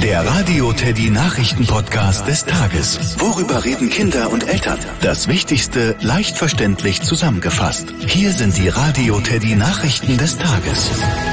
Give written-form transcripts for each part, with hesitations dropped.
Der Radio Teddy Nachrichten-Podcast des Tages. Worüber reden Kinder und Eltern? Das Wichtigste leicht verständlich zusammengefasst. Hier sind die Radio Teddy Nachrichten des Tages.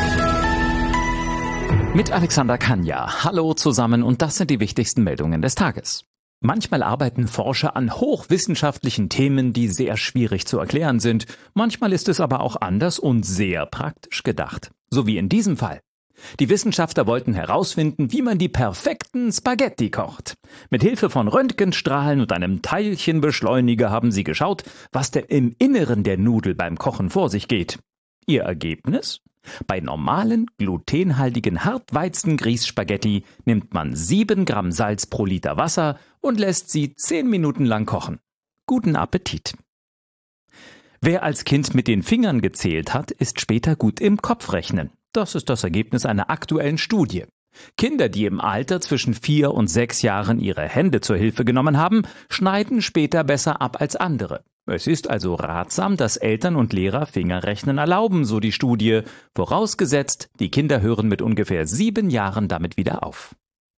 Mit Alexander Kanja. Hallo zusammen und das sind die wichtigsten Meldungen des Tages. Manchmal arbeiten Forscher an hochwissenschaftlichen Themen, die sehr schwierig zu erklären sind. Manchmal ist es aber auch anders und sehr praktisch gedacht. So wie in diesem Fall. Die Wissenschaftler wollten herausfinden, wie man die perfekten Spaghetti kocht. Mit Hilfe von Röntgenstrahlen und einem Teilchenbeschleuniger haben sie geschaut, was denn im Inneren der Nudel beim Kochen vor sich geht. Ihr Ergebnis? Bei normalen, glutenhaltigen Hartweizen-Grießspaghetti nimmt man 7 Gramm Salz pro Liter Wasser und lässt sie 10 Minuten lang kochen. Guten Appetit! Wer als Kind mit den Fingern gezählt hat, ist später gut im Kopfrechnen. Das ist das Ergebnis einer aktuellen Studie. Kinder, die im Alter zwischen 4 und 6 Jahren ihre Hände zur Hilfe genommen haben, schneiden später besser ab als andere. Es ist also ratsam, dass Eltern und Lehrer Fingerrechnen erlauben, so die Studie, vorausgesetzt, die Kinder hören mit ungefähr 7 Jahren damit wieder auf.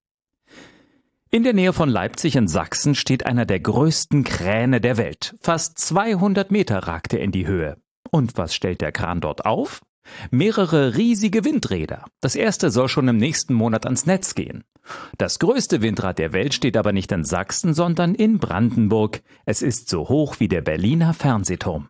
In der Nähe von Leipzig in Sachsen steht einer der größten Kräne der Welt. Fast 200 Meter ragt er in die Höhe. Und was stellt der Kran dort auf? Mehrere riesige Windräder. Das erste soll schon im nächsten Monat ans Netz gehen. Das größte Windrad der Welt steht aber nicht in Sachsen, sondern in Brandenburg. Es ist so hoch wie der Berliner Fernsehturm.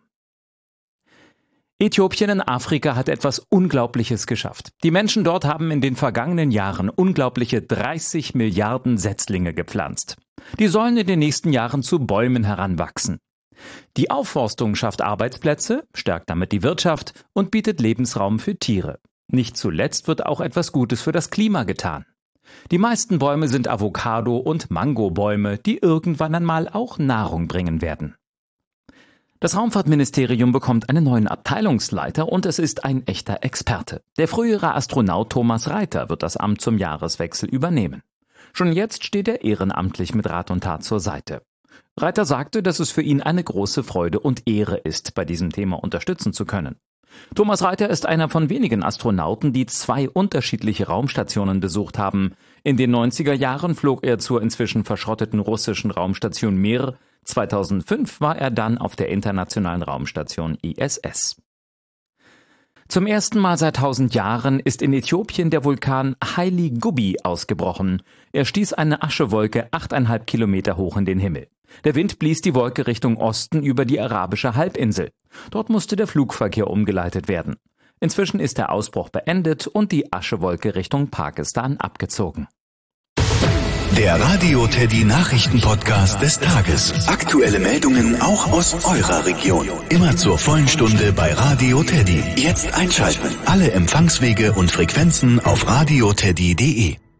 Äthiopien in Afrika hat etwas Unglaubliches geschafft. Die Menschen dort haben in den vergangenen Jahren unglaubliche 30 Milliarden Setzlinge gepflanzt. Die sollen in den nächsten Jahren zu Bäumen heranwachsen. Die Aufforstung schafft Arbeitsplätze, stärkt damit die Wirtschaft und bietet Lebensraum für Tiere. Nicht zuletzt wird auch etwas Gutes für das Klima getan. Die meisten Bäume sind Avocado- und Mangobäume, die irgendwann einmal auch Nahrung bringen werden. Das Raumfahrtministerium bekommt einen neuen Abteilungsleiter und es ist ein echter Experte. Der frühere Astronaut Thomas Reiter wird das Amt zum Jahreswechsel übernehmen. Schon jetzt steht er ehrenamtlich mit Rat und Tat zur Seite. Reiter sagte, dass es für ihn eine große Freude und Ehre ist, bei diesem Thema unterstützen zu können. Thomas Reiter ist einer von wenigen Astronauten, die 2 unterschiedliche Raumstationen besucht haben. In den 90er Jahren flog er zur inzwischen verschrotteten russischen Raumstation Mir. 2005 war er dann auf der internationalen Raumstation ISS. Zum ersten Mal seit 1000 Jahren ist in Äthiopien der Vulkan Haile Gubbi ausgebrochen. Er stieß eine Aschewolke 8,5 Kilometer hoch in den Himmel. Der Wind blies die Wolke Richtung Osten über die arabische Halbinsel. Dort musste der Flugverkehr umgeleitet werden. Inzwischen ist der Ausbruch beendet und die Aschewolke Richtung Pakistan abgezogen. Der Radio Teddy Nachrichten-Podcast des Tages. Aktuelle Meldungen auch aus eurer Region. Immer zur vollen Stunde bei Radio Teddy. Jetzt einschalten. Alle Empfangswege und Frequenzen auf radioteddy.de.